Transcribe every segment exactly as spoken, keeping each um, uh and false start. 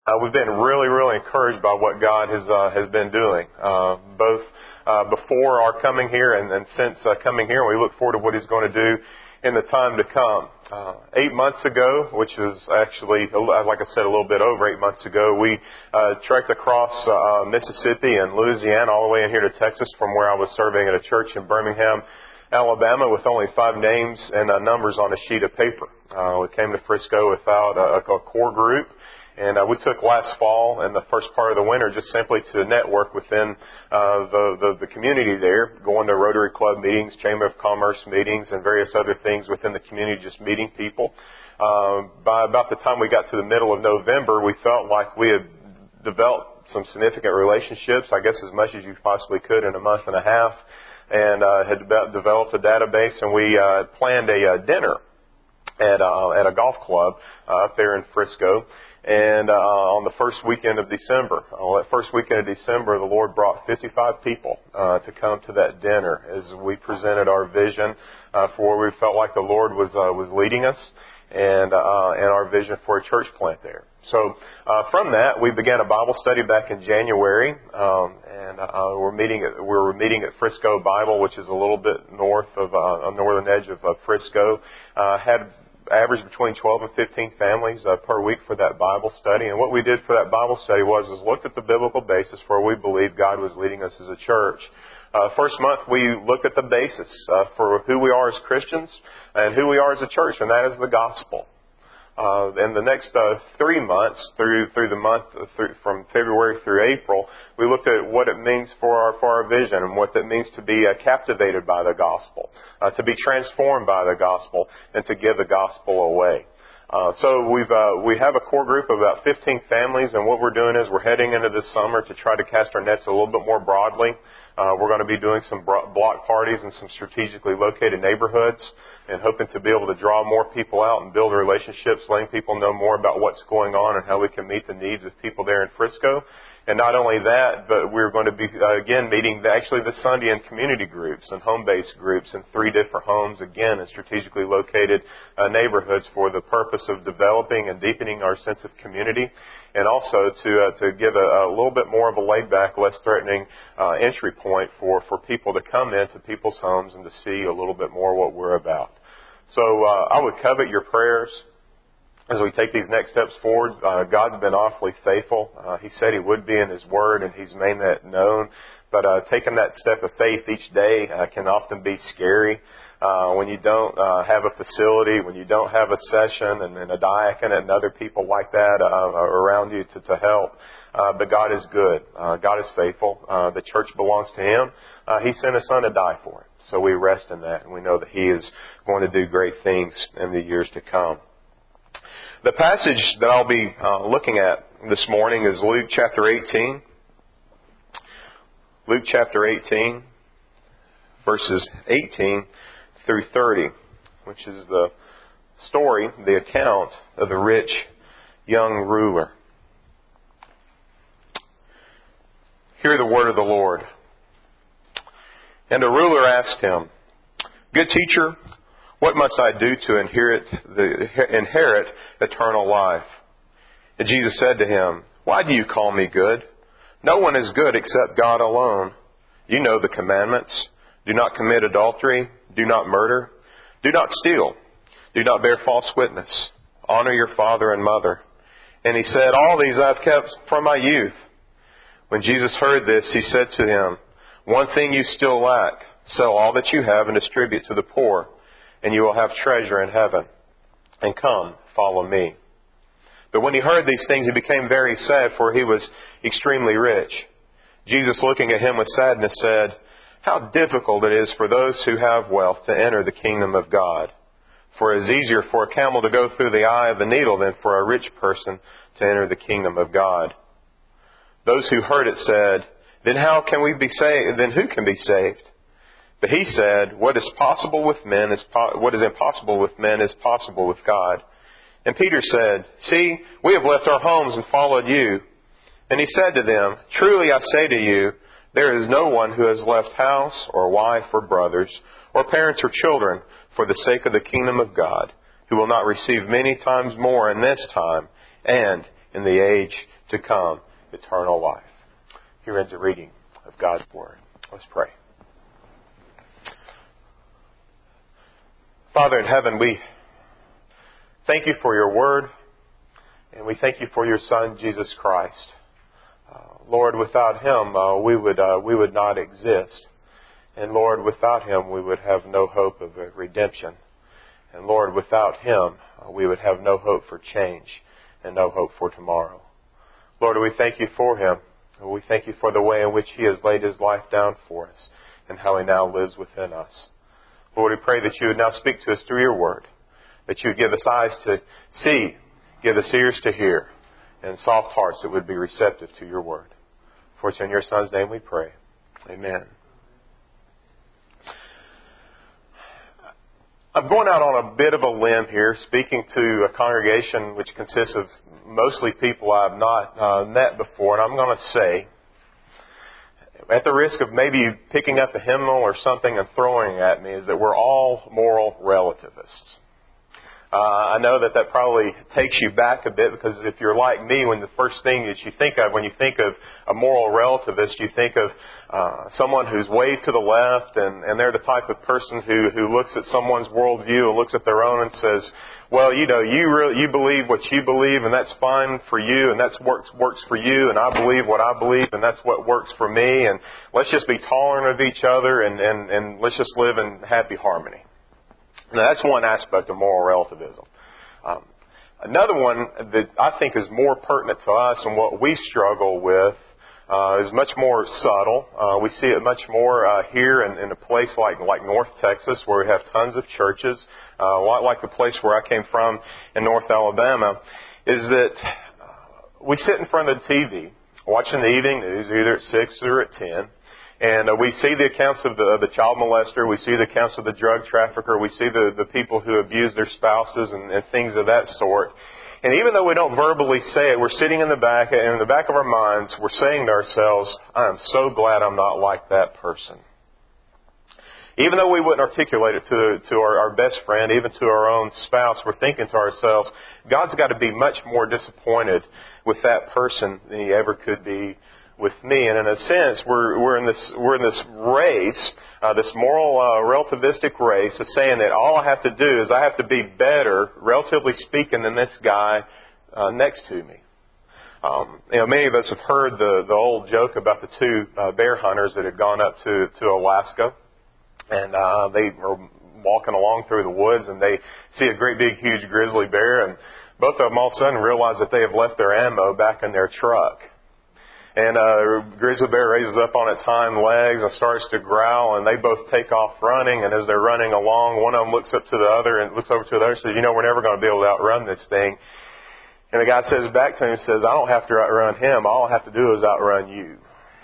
Uh, we've been really, really encouraged by what God has uh, has been doing, uh, both uh, before our coming here and, and since uh, coming here. We look forward to what He's going to do in the time to come. Uh, eight months ago, which was actually, like I said, a little bit over eight months ago, we uh, trekked across uh, Mississippi and Louisiana all the way in here to Texas from where I was serving at a church in Birmingham, Alabama, with only five names and uh, numbers on a sheet of paper. Uh, we came to Frisco without a, a core group. And uh, we took last fall and the first part of the winter just simply to network within uh, the, the, the community there, going to Rotary Club meetings, Chamber of Commerce meetings, and various other things within the community, just meeting people. Uh, by about the time we got to the middle of November, we felt like we had developed some significant relationships, I guess as much as you possibly could in a month and a half, and uh, had de- developed a database, and we uh, planned a uh, dinner at, uh, at a golf club uh, up there in Frisco. And uh, on the first weekend of December, on that first weekend of December, the Lord brought fifty-five people uh, to come to that dinner as we presented our vision uh, for where we felt like the Lord was uh, was leading us, and uh, and our vision for a church plant there. So uh, from that, we began a Bible study back in January, um, and uh, we're meeting at, we were meeting at Frisco Bible, which is a little bit north of uh, on the northern edge of uh, Frisco. Uh, had average between twelve and fifteen families uh, per week for that Bible study. And what we did for that Bible study was is looked at the biblical basis where we believe God was leading us as a church. Uh, first month we looked at the basis uh, for who we are as Christians and who we are as a church, and that is the gospel. Uh, in the next uh, three months, through through the month uh, through, from February through April, we looked at what it means for our for our vision and what it means to be uh, captivated by the gospel, uh, to be transformed by the gospel, and to give the gospel away. Uh, so we've uh, we have a core group of about fifteen families, and what we're doing is we're heading into this summer to try to cast our nets a little bit more broadly. Uh, we're going to be doing some block parties in some strategically located neighborhoods and hoping to be able to draw more people out and build relationships, letting people know more about what's going on and how we can meet the needs of people there in Frisco. And not only that, but we're going to be, uh, again, meeting the, actually the Sunday in community groups and home-based groups in three different homes, again, in strategically located uh, neighborhoods for the purpose of developing and deepening our sense of community, and also to uh, to give a, a little bit more of a laid-back, less threatening uh, entry point for, for people to come into people's homes and to see a little bit more what we're about. So uh, I would covet your prayers as we take these next steps forward. Uh, God's been awfully faithful. Uh, he said He would be in His Word, and He's made that known. But uh, taking that step of faith each day uh, can often be scary. Uh, when you don't uh, have a facility, when you don't have a session and, and a diaconate and other people like that uh, around you to, to help. Uh, but God is good. Uh, God is faithful. Uh, the church belongs to Him. Uh, he sent His Son to die for it. So we rest in that, and we know that He is going to do great things in the years to come. The passage that I'll be uh, looking at this morning is Luke chapter eighteen. Luke chapter eighteen, verses eighteen through thirty, which is the story, the account of the rich young ruler. Hear the word of the Lord. And a ruler asked him, "Good teacher, what must I do to inherit the inherit eternal life?" And Jesus said to him, "Why do you call me good? No one is good except God alone. You know the commandments. Do not commit adultery. Do not murder. Do not steal. Do not bear false witness. Honor your father and mother." And he said, "All these I have kept from my youth." When Jesus heard this, He said to him, "One thing you still lack. Sell all that you have and distribute to the poor, and you will have treasure in heaven. And come, follow me." But when he heard these things, he became very sad, for he was extremely rich. Jesus, looking at him with sadness, said, "How difficult it is for those who have wealth to enter the kingdom of God. For it is easier for a camel to go through the eye of the needle than for a rich person to enter the kingdom of God." Those who heard it said, "Then how can we be saved? Then who can be saved?" But he said, "What is possible with men is po- what is impossible with men is possible with God." And Peter said, "See, we have left our homes and followed you." And he said to them, "Truly I say to you, there is no one who has left house or wife or brothers or parents or children for the sake of the kingdom of God, who will not receive many times more in this time and in the age to come eternal life. Here ends the reading of God's Word. Let's pray. Father in heaven, we thank you for your Word, and we thank you for your Son, Jesus Christ. Uh, Lord, without Him, uh, we would uh, we would not exist. And Lord, without Him, we would have no hope of redemption. And Lord, without Him, uh, we would have no hope for change and no hope for tomorrow. Lord, we thank you for Him. We thank you for the way in which He has laid His life down for us and how He now lives within us. Lord, we pray that you would now speak to us through your Word, that you would give us eyes to see, give us ears to hear, and soft hearts that would be receptive to your Word. For it's in your Son's name we pray. Amen. I'm going out on a bit of a limb here, speaking to a congregation which consists of mostly people I've not uh, met before, and I'm going to say, at the risk of maybe picking up a hymnal or something and throwing it at me, is that we're all moral relativists. Uh, I know that that probably takes you back a bit, because if you're like me, when the first thing that you think of when you think of a moral relativist, you think of uh, someone who's way to the left, and, and they're the type of person who, who looks at someone's worldview and looks at their own and says, well, you know, you really, you believe what you believe, and that's fine for you, and that's works works for you, and I believe what I believe, and that's what works for me, and let's just be tolerant of each other, and, and, and let's just live in happy harmony. Now, that's one aspect of moral relativism. Um, another one that I think is more pertinent to us and what we struggle with uh, is much more subtle. Uh, we see it much more uh, here in, in a place like like North Texas, where we have tons of churches, uh, a lot like the place where I came from in North Alabama, is that we sit in front of the T V watching the evening news, either at six or at ten. And uh, we see the accounts of the, of the child molester. We see the accounts of the drug trafficker. We see the, the people who abuse their spouses and, and things of that sort. And even though we don't verbally say it, we're sitting in the back, and in the back of our minds, we're saying to ourselves, I am so glad I'm not like that person. Even though we wouldn't articulate it to, to our, our best friend, even to our own spouse, we're thinking to ourselves, God's got to be much more disappointed with that person than He ever could be with me. And in a sense, we're we're in this we're in this race, uh, this moral uh, relativistic race of saying that all I have to do is I have to be better, relatively speaking, than this guy uh, next to me. Um, you know, many of us have heard the the old joke about the two uh, bear hunters that had gone up to to Alaska, and uh, they were walking along through the woods, and they see a great big huge grizzly bear, and both of them all of a sudden realize that they have left their ammo back in their truck. And uh grizzly bear raises up on its hind legs and starts to growl, and they both take off running. And as they're running along, one of them looks up to the other and looks over to the other and says, you know, we're never going to be able to outrun this thing. And the guy says back to him and says, I don't have to outrun him. All I have to do is outrun you.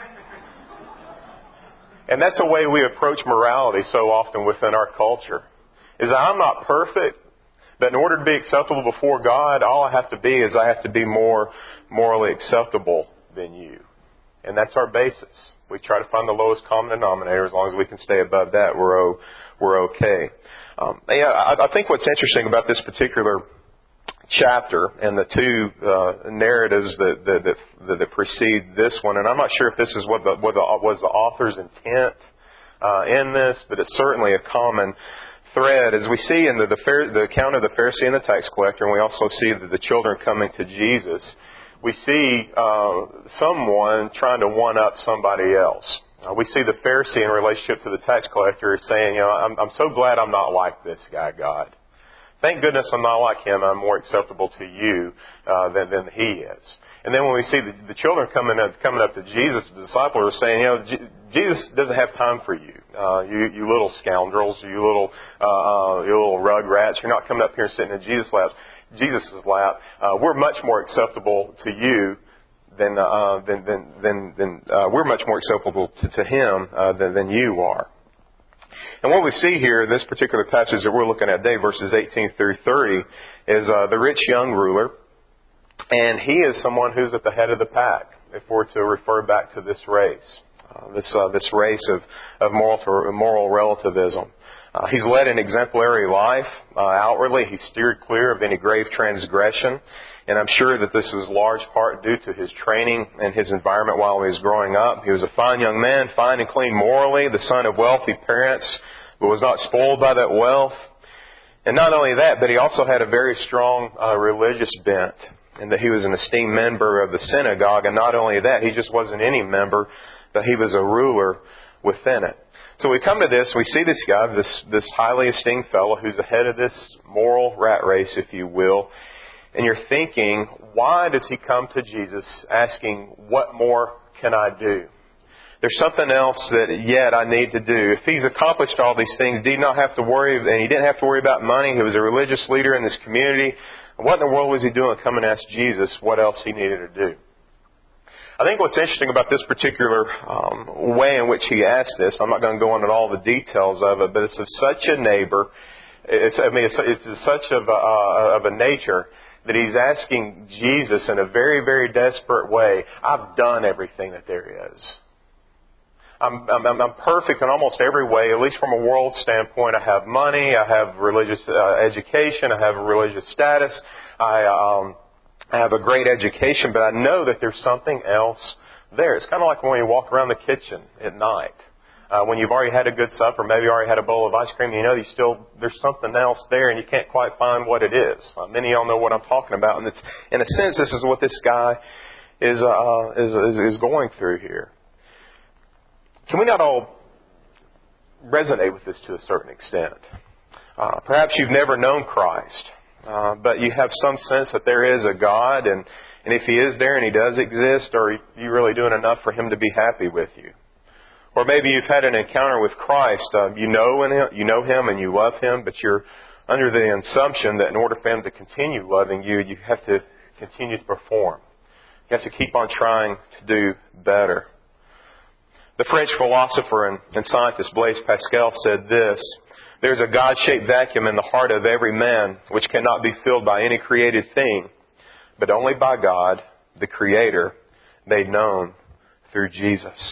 And that's the way we approach morality so often within our culture, is that I'm not perfect, but in order to be acceptable before God, all I have to be is I have to be more morally acceptable than you. And that's our basis. We try to find the lowest common denominator. As long as we can stay above that, we're o- we're okay. Um, yeah, I, I think what's interesting about this particular chapter and the two uh, narratives that that, that that precede this one, and I'm not sure if this is what the what the was the author's intent uh, in this, but it's certainly a common thread, as we see in the the, Phar- the account of the Pharisee and the tax collector, and we also see that the children coming to Jesus. We see uh, someone trying to one-up somebody else. Uh, we see the Pharisee in relationship to the tax collector is saying, you know, I'm, I'm so glad I'm not like this guy, God. Thank goodness I'm not like him. I'm more acceptable to you uh, than, than he is. And then when we see the, the children coming up, coming up to Jesus, the disciples are saying, you know, G- Jesus doesn't have time for you. Uh, you, you little scoundrels, you little, uh, you little rug rats. You're not coming up here and sitting in Jesus' laps. Jesus' lap. Uh, we're much more acceptable to you than uh, than than than, than uh, we're much more acceptable to, to him uh, than, than you are. And what we see here in this particular passage that we're looking at today, verses eighteen through thirty, is uh, the rich young ruler, and he is someone who's at the head of the pack. If we're to refer back to this race, uh, this uh, this race of of moral moral relativism. Uh, he's led an exemplary life. Uh, outwardly, he steered clear of any grave transgression. And I'm sure that this was large part due to his training and his environment while he was growing up. He was a fine young man, fine and clean morally, the son of wealthy parents, but was not spoiled by that wealth. And not only that, but he also had a very strong uh, religious bent, and that he was an esteemed member of the synagogue. And not only that, he just wasn't any member, but he was a ruler within it. So we come to this, we see this guy, this, this highly esteemed fellow who's the head of this moral rat race, if you will. And you're thinking, why does he come to Jesus asking, what more can I do? There's something else that yet I need to do. If he's accomplished all these things, did not have to worry, and he didn't have to worry about money. He was a religious leader in this community. What in the world was he doing coming to ask Jesus what else he needed to do? I think what's interesting about this particular um, way in which he asked this, I'm not going to go into all the details of it, but it's of such a neighbor, it's, I mean, it's, it's such of a, uh, of a nature that he's asking Jesus in a very, very desperate way, I've done everything that there is. I'm, I'm, I'm perfect in almost every way, at least from a world standpoint. I have money, I have religious uh, education, I have a religious status, I, um, I have a great education, but I know that there's something else there. It's kind of like when you walk around the kitchen at night. Uh, when you've already had a good supper, maybe you already had a bowl of ice cream, you know you still there's something else there and you can't quite find what it is. Uh, many of y'all know what I'm talking about. And it's, in a sense, this is what this guy is, uh, is, is, is going through here. Can we not all resonate with this to a certain extent? Uh, perhaps you've never known Christ, uh, but you have some sense that there is a God, and, and if He is there and He does exist, are you really doing enough for Him to be happy with you? Or maybe you've had an encounter with Christ. Uh, you know him, you know Him and you love Him, but you're under the assumption that in order for Him to continue loving you, you have to continue to perform. You have to keep on trying to do better. The French philosopher and, and scientist Blaise Pascal said this, "There's a God-shaped vacuum in the heart of every man which cannot be filled by any created thing, but only by God, the Creator, made known through Jesus."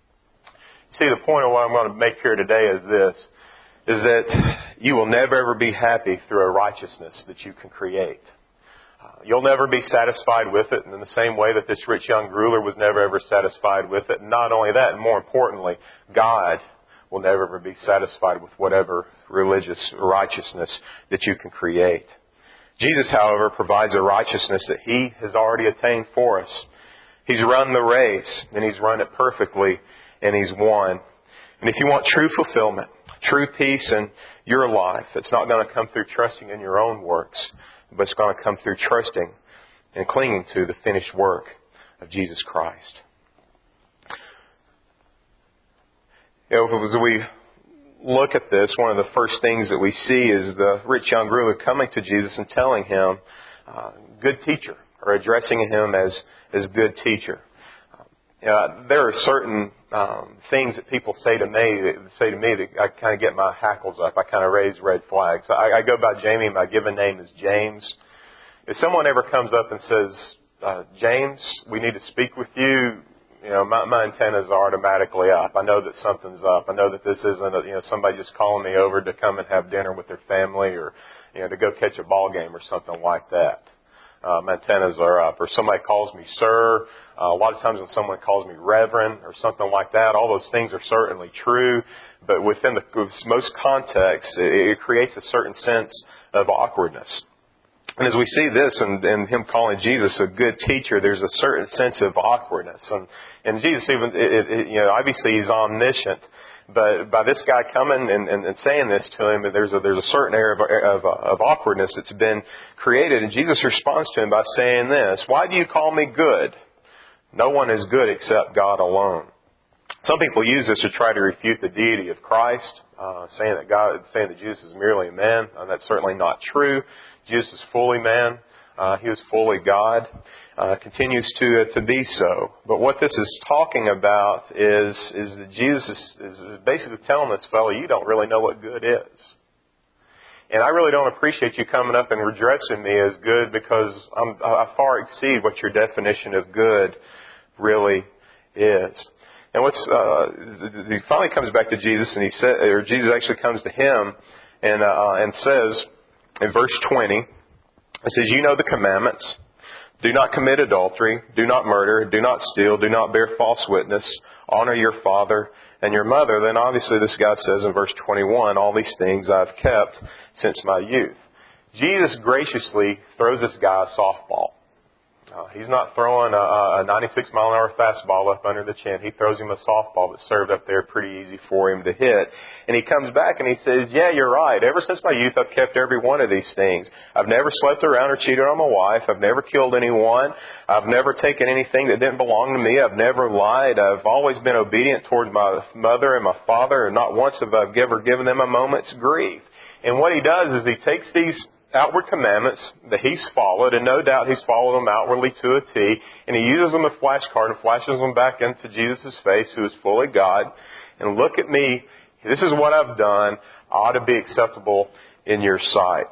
See, the point of what I'm going to make here today is this, is that you will never ever be happy through a righteousness that you can create. Uh, you'll never be satisfied with it, and in the same way that this rich young ruler was never ever satisfied with it. And not only that, and more importantly, God will never ever be satisfied with whatever religious righteousness that you can create. Jesus, however, provides a righteousness that He has already attained for us. He's run the race, and He's run it perfectly, and He's won. And if you want true fulfillment, true peace in your life, it's not going to come through trusting in your own works, but it's going to come through trusting and clinging to the finished work of Jesus Christ. You know, as we look at this, one of the first things that we see is the rich young ruler coming to Jesus and telling Him, uh, good teacher, or addressing Him as, as good teacher. Uh, there are certain um, things that people say to me that say to me that I kind of get my hackles up. I kind of raise red flags. I, I go by Jamie. My given name is James. If someone ever comes up and says, uh, "James, we need to speak with you," you know, my, my antennas are automatically up. I know that something's up. I know that this isn't, a, you know, somebody just calling me over to come and have dinner with their family, or you know, to go catch a ball game or something like that. Uh, my antennas are up. Or somebody calls me sir. Uh, a lot of times when someone calls me reverend or something like that, all those things are certainly true. But within the most contexts, it, it creates a certain sense of awkwardness. And as we see this and, and Him calling Jesus a good teacher, there's a certain sense of awkwardness. And, and Jesus even, it, it, you know, obviously He's omniscient. But by this guy coming and, and, and saying this to him, there's a, there's a certain area of, of, of awkwardness that's been created. And Jesus responds to him by saying this, "Why do you call me good? No one is good except God alone." Some people use this to try to refute the deity of Christ, uh, saying that God, saying that Jesus is merely a man. And that's certainly not true. Jesus is fully man. Uh, he was fully God. Uh, continues to uh, to be so. But what this is talking about is is that Jesus is, is basically telling this fellow, you don't really know what good is. And I really don't appreciate you coming up and addressing me as good, because I'm, I far exceed what your definition of good really is. And what's uh, he finally comes back to Jesus, and he said, or Jesus actually comes to him and uh, and says in verse twenty, it says, "You know the commandments: do not commit adultery, do not murder, do not steal, do not bear false witness, honor your father and your mother." Then obviously this guy says in verse twenty-one, "All these things I've kept since my youth." Jesus graciously throws this guy a softball. Uh, he's not throwing a, a ninety-six mile an hour fastball up under the chin. He throws him a softball that's served up there pretty easy for him to hit. And he comes back and he says, "Yeah, you're right. Ever since my youth, I've kept every one of these things. I've never slept around or cheated on my wife. I've never killed anyone. I've never taken anything that didn't belong to me. I've never lied. I've always been obedient toward my mother and my father, and not once have I ever given them a moment's grief." And what he does is he takes these outward commandments that he's followed, and no doubt he's followed them outwardly to a T, and he uses them as a flashcard and flashes them back into Jesus' face, who is fully God. And look at me, this is what I've done, I ought to be acceptable in your sight.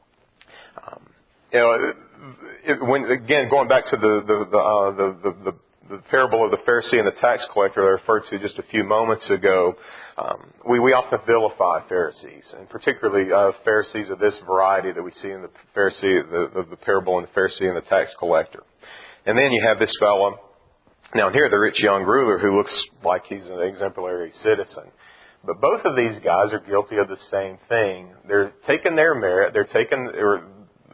Um, you know, it, when again, going back to the the the, uh, the the the the parable of the Pharisee and the tax collector that I referred to just a few moments ago, um, we, we often vilify Pharisees, and particularly uh, Pharisees of this variety that we see in the Pharisee, the, the, the parable in the Pharisee and the tax collector. And then you have this fellow, now here the rich young ruler who looks like he's an exemplary citizen. But both of these guys are guilty of the same thing. They're taking their merit, they're taking, or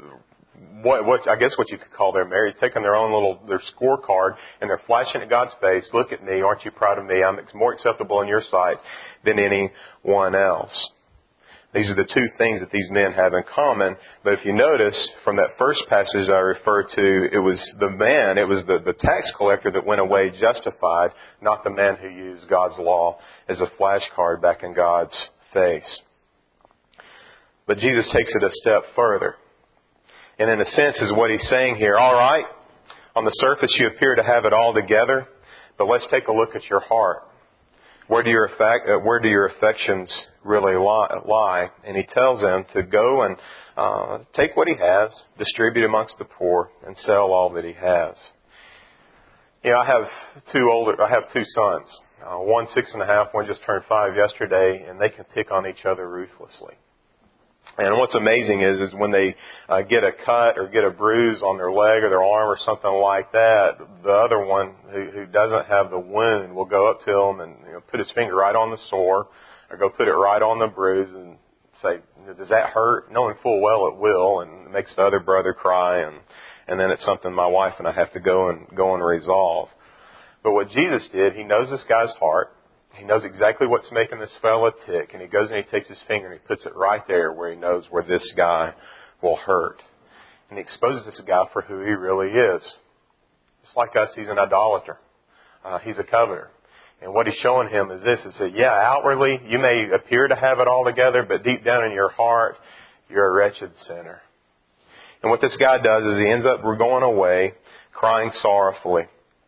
What, what I guess what you could call their merit, taking their own little their scorecard and they're flashing at God's face. Look at me, aren't you proud of me? I'm more acceptable in your sight than anyone else. These are the two things that these men have in common. But if you notice from that first passage I referred to, it was the man, it was the, the tax collector that went away justified, not the man who used God's law as a flashcard back in God's face. But Jesus takes it a step further. And in a sense is what he's saying here. All right, on the surface you appear to have it all together, but let's take a look at your heart. Where do your affect, uh, where do your affections really lie? And he tells them to go and uh, take what he has, distribute amongst the poor, and sell all that he has. You know, I have two older. I have two sons. Uh, one six and a half, one just turned five yesterday, and they can pick on each other ruthlessly. And what's amazing is, is when they uh, get a cut or get a bruise on their leg or their arm or something like that, the other one who, who doesn't have the wound will go up to them and you know, put his finger right on the sore or go put it right on the bruise and say, "Does that hurt?" Knowing full well it will, and it makes the other brother cry, and and then it's something my wife and I have to go and go and resolve. But what Jesus did, he knows this guy's heart. He knows exactly what's making this fella tick, and he goes and he takes his finger and he puts it right there where he knows where this guy will hurt. And he exposes this guy for who he really is. It's like us, he's an idolater. Uh, he's a coveter. And what he's showing him is this, is that, yeah, outwardly you may appear to have it all together, but deep down in your heart, you're a wretched sinner. And what this guy does is he ends up going away crying sorrowfully.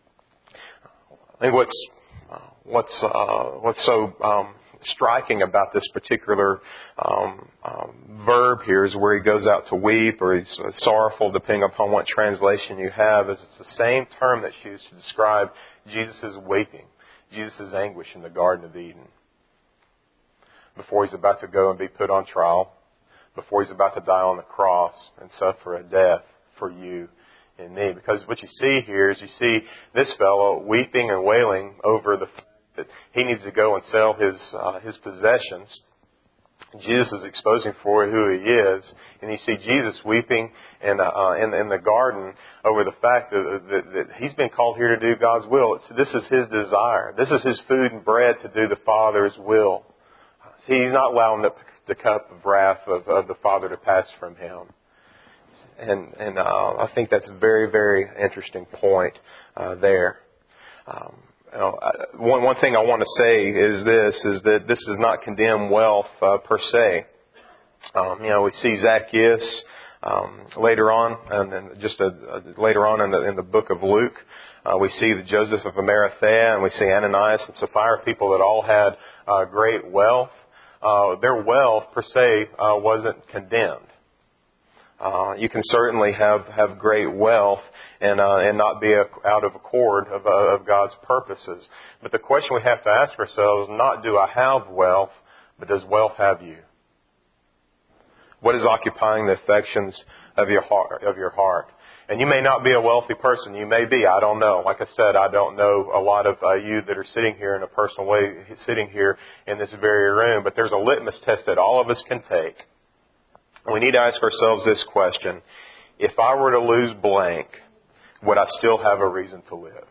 I think what's What's uh, what's so um, striking about this particular um, um, verb here is where he goes out to weep or he's uh, sorrowful, depending upon what translation you have, is it's the same term that's used to describe Jesus' weeping, Jesus' anguish in the Garden of Eden. Before he's about to go and be put on trial, before he's about to die on the cross and suffer a death for you and me. Because what you see here is you see this fellow weeping and wailing over the that he needs to go and sell his uh, his possessions. Jesus is exposing for who he is, and you see Jesus weeping in uh, in, in the garden over the fact that, that, that he's been called here to do God's will. It's, this is his desire. This is his food and bread to do the Father's will. See, he's not allowing the, the cup of wrath of, of the Father to pass from him. And and uh, I think that's a very, very interesting point uh, there. Um, You know, one one thing I want to say is this: is that this does not condemn wealth uh, per se. Um, you know, we see Zacchaeus um, later on, and then just a, a, later on in the in the book of Luke, uh, we see the Joseph of Arimathea, and we see Ananias and Sapphira, people that all had uh, great wealth. Uh, their wealth per se uh, wasn't condemned. Uh, you can certainly have, have great wealth and uh, and not be a, out of accord of, uh, of God's purposes. But the question we have to ask ourselves is not, do I have wealth, but does wealth have you? What is occupying the affections of your heart? Of your heart? And you may not be a wealthy person. You may be. I don't know. Like I said, I don't know a lot of uh, you that are sitting here in a personal way, sitting here in this very room. But there's a litmus test that all of us can take. We need to ask ourselves this question. If I were to lose blank, would I still have a reason to live?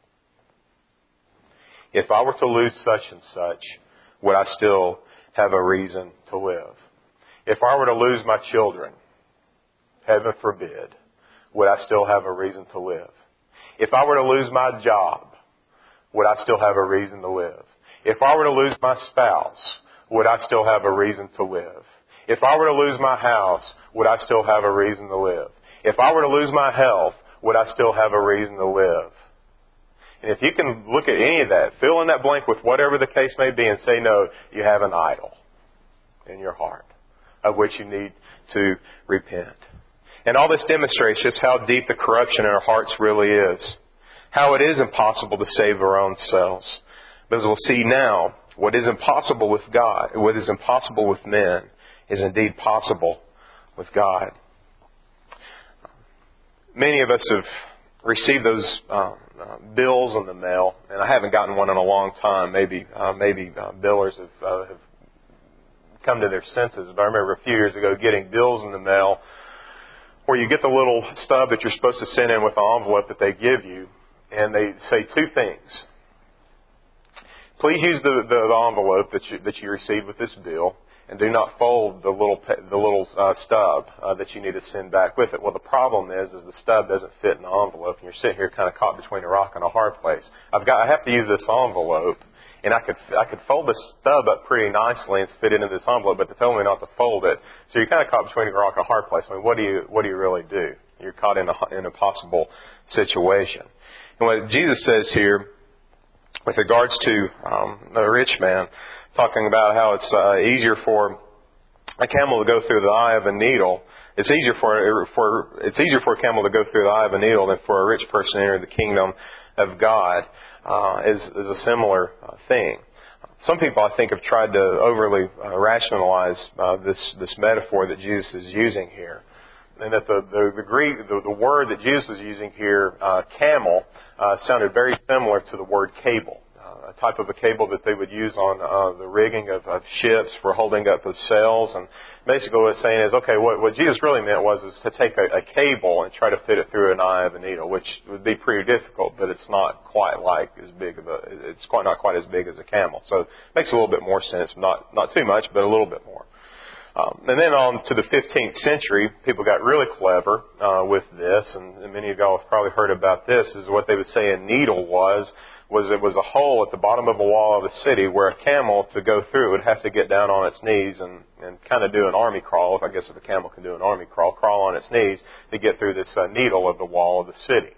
If I were to lose such and such, would I still have a reason to live? If I were to lose my children, heaven forbid, would I still have a reason to live? If I were to lose my job, would I still have a reason to live? If I were to lose my spouse, would I still have a reason to live? If I were to lose my house, would I still have a reason to live? If I were to lose my health, would I still have a reason to live? And if you can look at any of that, fill in that blank with whatever the case may be and say no, you have an idol in your heart of which you need to repent. And all this demonstrates just how deep the corruption in our hearts really is. How it is impossible to save our own selves. But as we'll see now, what is impossible with God, what is impossible with men, is indeed possible with God. Many of us have received those uh, uh, bills in the mail, and I haven't gotten one in a long time. Maybe uh, maybe uh, billers have, uh, have come to their senses. But I remember a few years ago getting bills in the mail where you get the little stub that you're supposed to send in with the envelope that they give you, and they say two things. Please use the, the, the envelope that you, that you received with this bill, and do not fold the little the little uh, stub uh, that you need to send back with it. Well, the problem is, is the stub doesn't fit in the envelope, and you're sitting here kind of caught between a rock and a hard place. I've got I have to use this envelope, and I could I could fold the stub up pretty nicely and fit it into this envelope, but they told me not to fold it. So you're kind of caught between a rock and a hard place. I mean, what do you what do you really do? You're caught in a in a possible situation. And what Jesus says here, with regards to um, the rich man, talking about how it's uh, easier for a camel to go through the eye of a needle. It's easier for for it's easier for a camel to go through the eye of a needle than for a rich person to enter the kingdom of God. Uh, is is a similar uh, thing. Some people, I think, have tried to overly uh, rationalize uh, this this metaphor that Jesus is using here, and that the the the, Greek, the, the word that Jesus was using here, uh, camel, uh, sounded very similar to the word cable. A type of a cable that they would use on uh, the rigging of, of ships for holding up the sails. And basically what it's saying is, okay, what, what Jesus really meant was is to take a, a cable and try to fit it through an eye of a needle, which would be pretty difficult, but it's not quite like as big of a, it's quite not quite as big as a camel. So it makes a little bit more sense, not not too much, but a little bit more. Um, and then on to the fifteenth century, people got really clever uh, with this, and, and many of y'all have probably heard about this, is what they would say a needle was, was it was a hole at the bottom of a wall of a city where a camel, to go through, would have to get down on its knees and, and kind of do an army crawl, if I guess if a camel can do an army crawl, crawl on its knees to get through this uh, needle of the wall of the city.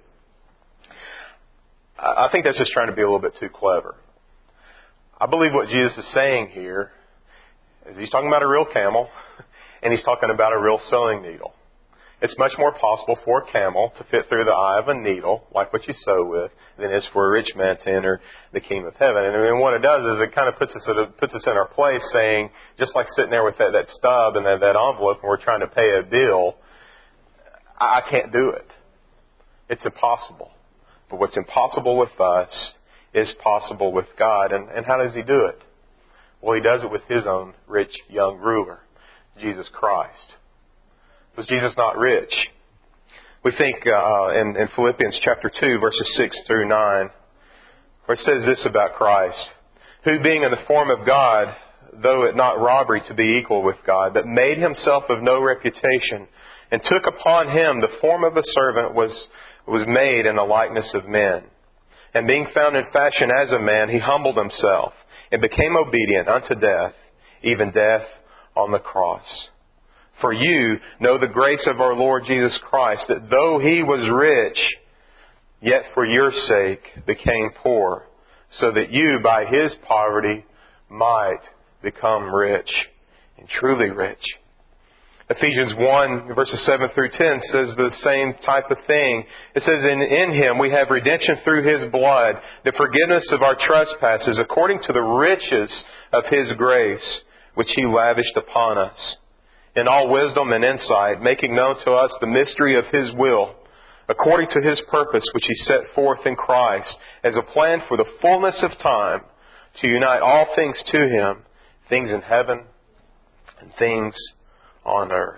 I, I think that's just trying to be a little bit too clever. I believe what Jesus is saying here is he's talking about a real camel, and he's talking about a real sewing needle. It's much more possible for a camel to fit through the eye of a needle, like what you sew with, than it is for a rich man to enter the kingdom of heaven. And then what it does is it kind of puts us at a, puts us in our place, saying, just like sitting there with that, that stub and that, that envelope, and we're trying to pay a bill, I, I can't do it. It's impossible. But what's impossible with us is possible with God. And, and how does He do it? Well, He does it with His own rich young ruler, Jesus Christ. Was Jesus not rich? We think uh, in, in Philippians chapter two, verses six through nine, where it says this about Christ, who being in the form of God, though it not robbery to be equal with God, but made Himself of no reputation, and took upon Him the form of a servant, was, was made in the likeness of men. And being found in fashion as a man, He humbled Himself, and became obedient unto death, even death on the cross. For you know the grace of our Lord Jesus Christ, that though He was rich, yet for your sake became poor, so that you by His poverty might become rich, and truly rich. Ephesians one, verses seven through ten says the same type of thing. It says, in, in Him we have redemption through His blood, the forgiveness of our trespasses, according to the riches of His grace, which He lavished upon us, in all wisdom and insight, making known to us the mystery of His will, according to His purpose, which He set forth in Christ, as a plan for the fullness of time, to unite all things to Him, things in heaven and things on earth.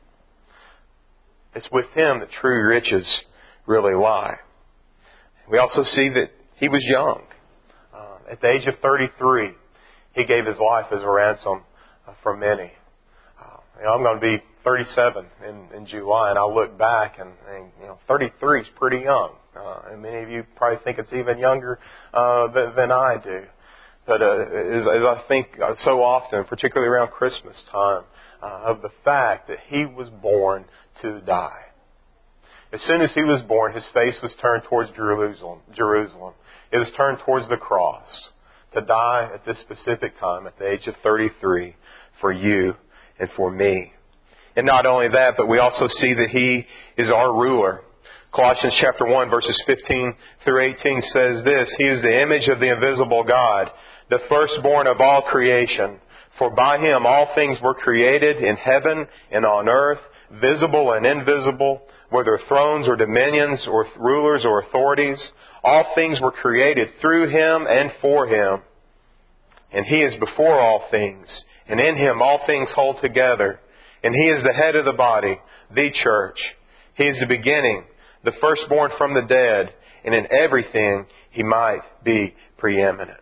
It's with Him that true riches really lie. We also see that He was young. Uh, at the age of thirty-three, He gave His life as a ransom uh, for many. Uh, you know, I'm going to be thirty-seven in, in July, and I'll look back, and, and you know, thirty-three is pretty young. Uh, and many of you probably think it's even younger uh, than, than I do. But uh, as, as I think so often, particularly around Christmas time, Uh, of the fact that He was born to die. As soon as He was born, His face was turned towards Jerusalem. Jerusalem. It was turned towards the cross to die at this specific time, at the age of thirty-three, for you and for me. And not only that, but we also see that He is our ruler. Colossians chapter one, verses fifteen through eighteen says this, He is the image of the invisible God, the firstborn of all creation. For by Him all things were created in heaven and on earth, visible and invisible, whether thrones or dominions or rulers or authorities. All things were created through Him and for Him. And He is before all things, and in Him all things hold together. And He is the head of the body, the church. He is the beginning, the firstborn from the dead, and in everything He might be preeminent.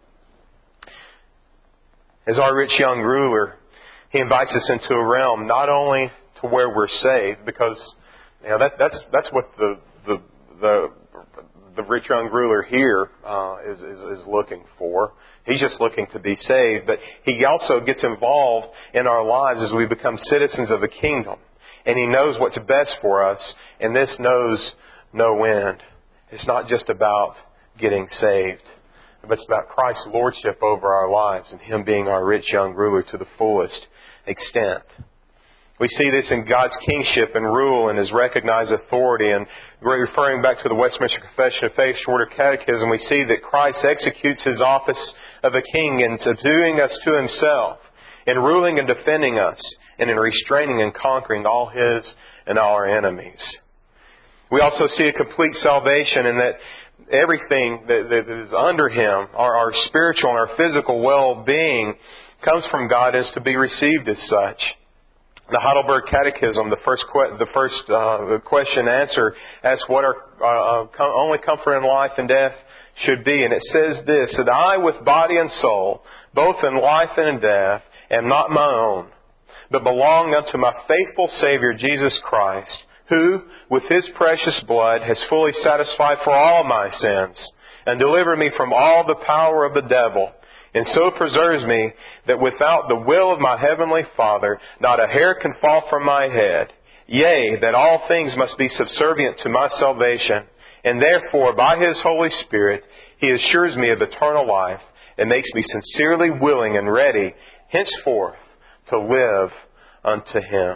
As our rich young ruler, He invites us into a realm not only to where we're saved, because you know that, that's that's what the the the, the rich young ruler here uh, is, is is looking for. He's just looking to be saved, but He also gets involved in our lives as we become citizens of a kingdom, and He knows what's best for us, and this knows no end. It's not just about getting saved, but it's about Christ's lordship over our lives and Him being our rich young ruler to the fullest extent. We see this in God's kingship and rule and His recognized authority. And referring back to the Westminster Confession of Faith Shorter Catechism, we see that Christ executes His office of a king in subduing us to Himself, in ruling and defending us, and in restraining and conquering all His and all our enemies. We also see a complete salvation in that everything that, that is under Him, our, our spiritual and our physical well-being, comes from God and is to be received as such. The Heidelberg Catechism, the first que- the first uh, question answer, asks what our uh, com- only comfort in life and death should be. And it says this, that I with body and soul, both in life and in death, am not my own, but belong unto my faithful Savior Jesus Christ, who, with His precious blood, has fully satisfied for all my sins, and delivered me from all the power of the devil, and so preserves me that without the will of my heavenly Father, not a hair can fall from my head. Yea, that all things must be subservient to my salvation, and therefore, by His Holy Spirit, He assures me of eternal life, and makes me sincerely willing and ready, henceforth, to live unto Him.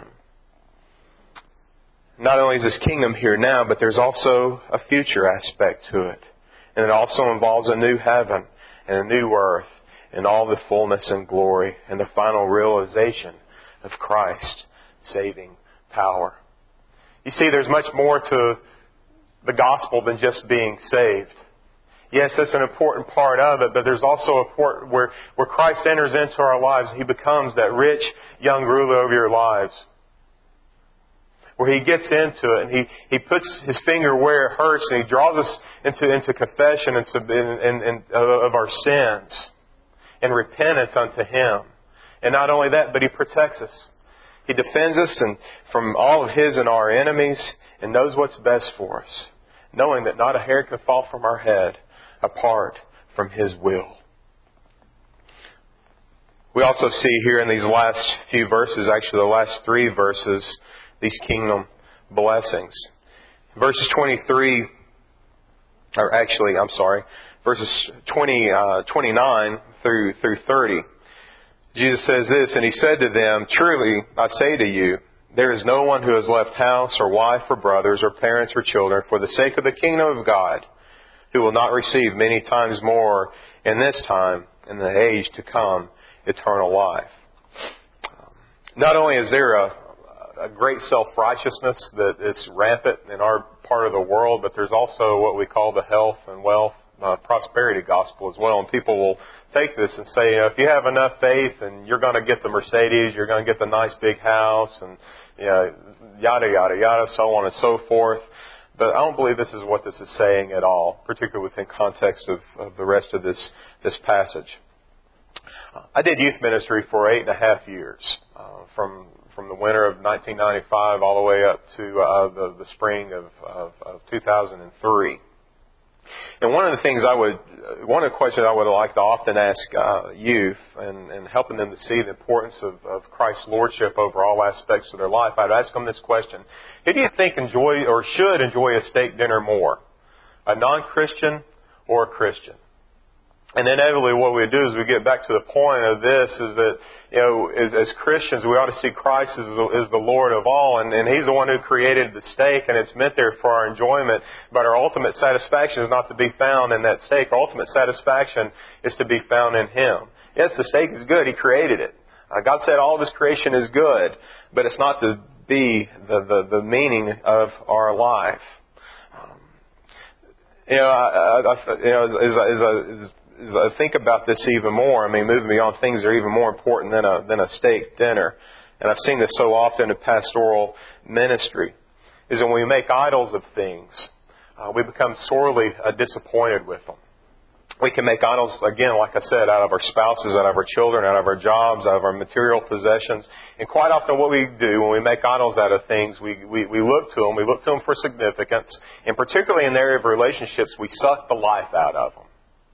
Not only is His kingdom here now, but there's also a future aspect to it. And it also involves a new heaven and a new earth and all the fullness and glory and the final realization of Christ's saving power. You see, there's much more to the gospel than just being saved. Yes, that's an important part of it, but there's also a part where, where Christ enters into our lives. He becomes that rich young ruler over your lives, where He gets into it and He, he puts His finger where it hurts, and He draws us into, into confession and, and, and, and of our sins and repentance unto Him. And not only that, but He protects us. He defends us and from all of His and our enemies, and knows what's best for us, knowing that not a hair can fall from our head apart from His will. We also see here in these last few verses, actually the last three verses, these kingdom blessings. Verses twenty-three, or actually, I'm sorry, verses twenty, uh, twenty-nine through, through thirty. Jesus says this, and He said to them, truly I say to you, There is no one who has left house or wife or brothers or parents or children for the sake of the kingdom of God who will not receive many times more in this time, in the age to come, eternal life. Not only is there a, a great self-righteousness that is rampant in our part of the world, but there's also what we call the health and wealth uh, prosperity gospel as well. And people will take this and say, you know, if you have enough faith and you're going to get the Mercedes, you're going to get the nice big house, and you know, yada, yada, yada, so on and so forth. But I don't believe this is what this is saying at all, particularly within context of, of the rest of this, this passage. I did youth ministry for eight and a half years, uh, from from the winter of nineteen ninety-five all the way up to uh, the, the spring of, of, of two thousand three. And one of the things I would, one of the questions I would like to often ask uh, youth, and, and helping them to see the importance of, of Christ's lordship over all aspects of their life, I'd ask them this question: who do you think enjoy or should enjoy a steak dinner more, a non-Christian or a Christian? And inevitably what we do is we get back to the point of this is that, you know, as, as Christians, we ought to see Christ as, as the Lord of all, and, and He's the one who created the steak, and it's meant there for our enjoyment. But our ultimate satisfaction is not to be found in that steak. Our ultimate satisfaction is to be found in Him. Yes, the steak is good. He created it. Uh, God said all of His creation is good, but it's not to be the, the, the meaning of our life. Um, you know, I, I, you know, as, as, as, as I think about this even more, I mean, moving beyond things that are even more important than a than a steak dinner, and I've seen this so often in pastoral ministry, is when we make idols of things, uh, we become sorely uh, disappointed with them. We can make idols, again, like I said, out of our spouses, out of our children, out of our jobs, out of our material possessions. And quite often what we do when we make idols out of things, we, we, we look to them, we look to them for significance, and particularly in the area of relationships, we suck the life out of them.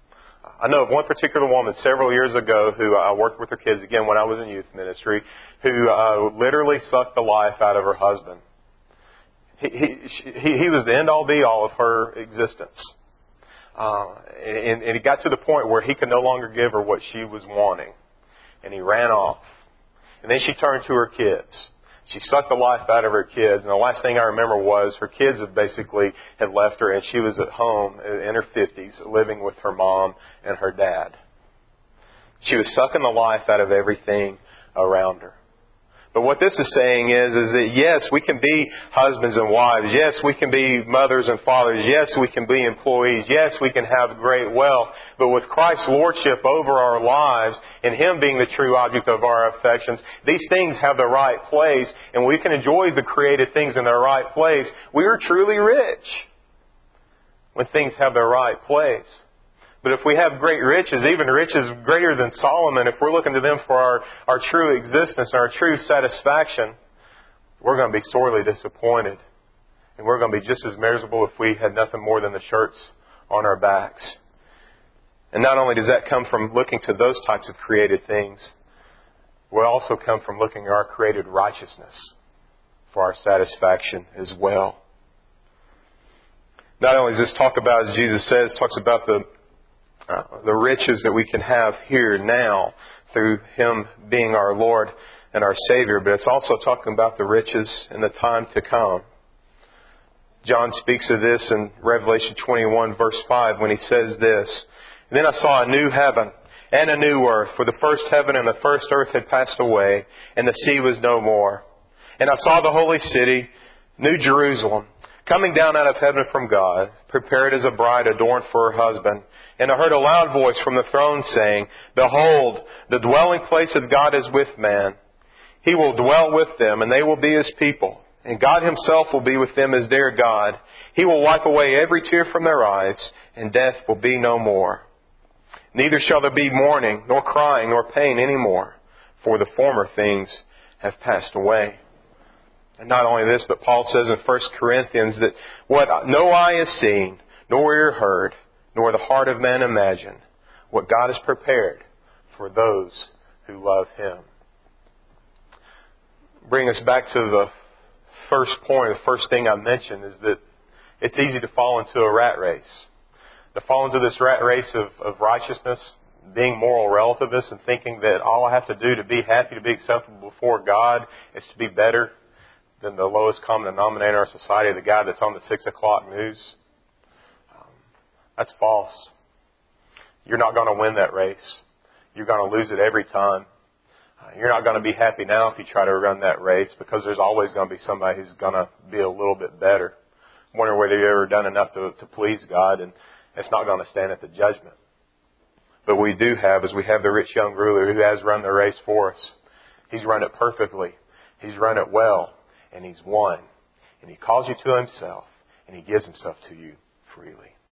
I know of one particular woman several years ago who I worked with her kids, again, when I was in youth ministry, who uh, literally sucked the life out of her husband. He, he, he, he was the end-all, be-all of her existence. Uh, and, and it got to the point where he could no longer give her what she was wanting. And he ran off. And then she turned to her kids. She sucked the life out of her kids. And the last thing I remember was her kids had basically had left her, and she was at home in her fifties living with her mom and her dad. She was sucking the life out of everything around her. But what this is saying is, is that yes, we can be husbands and wives. Yes, we can be mothers and fathers. Yes, we can be employees. Yes, we can have great wealth. But with Christ's lordship over our lives and Him being the true object of our affections, these things have the right place, and we can enjoy the created things in their right place. We are truly rich when things have their right place. But if we have great riches, even riches greater than Solomon, if we're looking to them for our, our true existence and our true satisfaction, we're going to be sorely disappointed. And we're going to be just as miserable if we had nothing more than the shirts on our backs. And not only does that come from looking to those types of created things, it will also come from looking at our created righteousness for our satisfaction as well. Not only does this talk about, as Jesus says, talks about the Uh, the riches that we can have here now through Him being our Lord and our Savior, but it's also talking about the riches in the time to come. John speaks of this in Revelation twenty-one, verse five, when he says this: "Then I saw a new heaven and a new earth, for the first heaven and the first earth had passed away, and the sea was no more. And I saw the holy city, New Jerusalem, coming down out of heaven from God, prepared as a bride adorned for her husband. And I heard a loud voice from the throne saying, Behold, the dwelling place of God is with man. He will dwell with them, and they will be His people. And God Himself will be with them as their God. He will wipe away every tear from their eyes, and death will be no more. Neither shall there be mourning, nor crying, nor pain any more, for the former things have passed away." And not only this, but Paul says in First Corinthians that what no eye has seen, nor ear heard, nor the heart of man imagined, what God has prepared for those who love Him. Bring us back to the first point, the first thing I mentioned, is that it's easy to fall into a rat race. To fall into this rat race of, of righteousness, being moral relativists, and thinking that all I have to do to be happy, to be acceptable before God, is to be better than the lowest common denominator in our society, the guy that's on the six o'clock news. Um, that's false. You're not going to win that race. You're going to lose it every time. Uh, you're not going to be happy now if you try to run that race, because there's always going to be somebody who's going to be a little bit better. I wonder whether you've ever done enough to, to please God, and it's not going to stand at the judgment. But we do have, is we have the rich young ruler who has run the race for us. He's run it perfectly. He's run it well, and He's won. And He calls you to Himself, and He gives Himself to you freely.